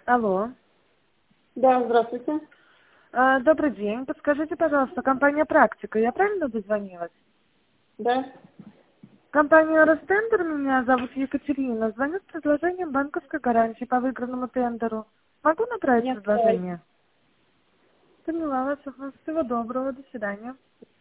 Алло. Да, здравствуйте. Добрый день. Подскажите, пожалуйста, компания «Практика». Я правильно дозвонилась? Да. Компания «Ростендер», меня зовут Екатерина. Звоню с предложением банковской гарантии по выигранному тендеру. Могу направить Нет, предложение? Поняла вас. Всего доброго. До свидания.